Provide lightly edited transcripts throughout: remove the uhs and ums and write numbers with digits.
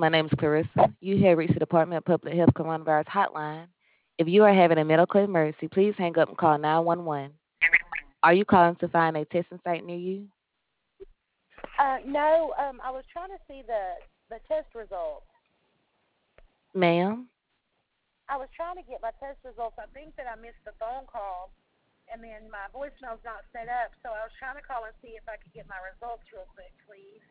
My name is Clarissa. You have reached the Department of Public Health Coronavirus Hotline. If you are having a medical emergency, please hang up and call 911. Are you calling to find a testing site near you? No, I was trying to see the test results. Ma'am? I was trying to get my test results. I think that I missed the phone call, and then my voicemail's not set up, so I was trying to call and see if I could get my results real quick, please.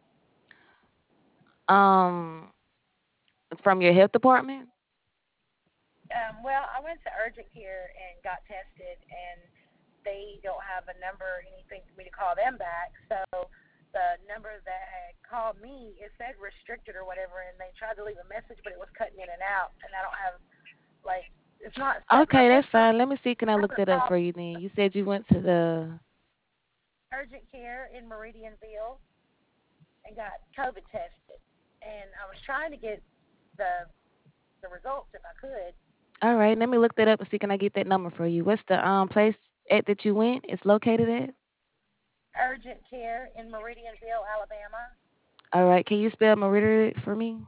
Um, from your health department? Well, I went to urgent care and got tested, and they don't have a number or anything for me to call them back. So the number that had called me, it said restricted or whatever, and they tried to leave a message, but it was cutting in and out, and I don't have, like, it's not set. My Okay, that's member fine. Let me see. Can I look number that up called for you then? You said you went to the. urgent care in Meridianville and got COVID tested, and I was trying to get the the results if I could. All right, let me look that up and see. Can I get that number for you? What's the place at that you went? It's located at? Urgent care in Meridianville, Alabama. All right, can you spell Meridian for me?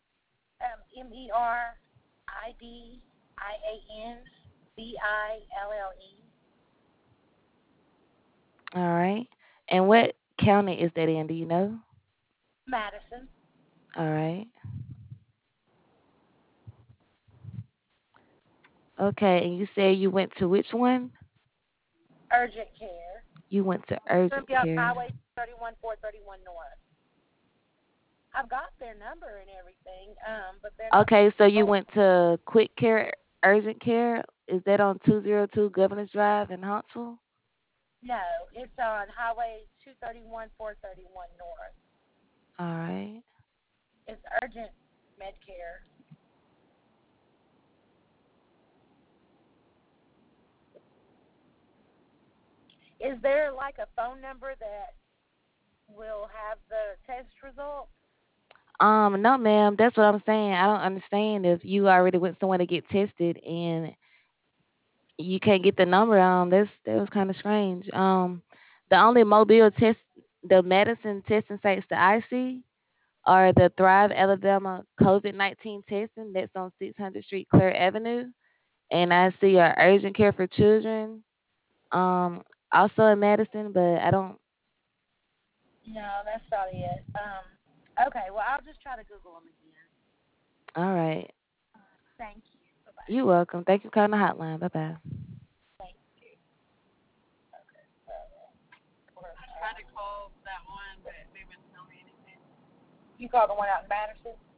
Meridianville. All right. And what county is that in? Do you know? Madison. All right. Okay, and you say you went to which one? Urgent care. You went to It's going to urgent be on care. Highway 31, 431 North. I've got their number and everything, but they're not Okay, sending so you results. went to quick care, urgent care. Is that on 202 Governors Drive in Huntsville? No, it's on Highway 231, 431 North. All right. It's urgent med care. Is there like a phone number that will have the test results? No, ma'am. That's what I'm saying. I don't understand if you already went somewhere to get tested and you can't get the number. That was kind of strange. The only mobile test, the medicine testing sites that I see are the Thrive Alabama COVID-19 testing that's on 600 Street, Clare Avenue, and I see a urgent care for children, um, also in Madison, but I don't. No, that's not it. Okay, well, I'll just try to Google them again. All right, Thank you. Bye-bye. you're welcome. Thank you for calling the hotline. Bye bye. Thank you. Okay, so, I tried to call that one, but they wouldn't tell me anything. you called the one out in Madison?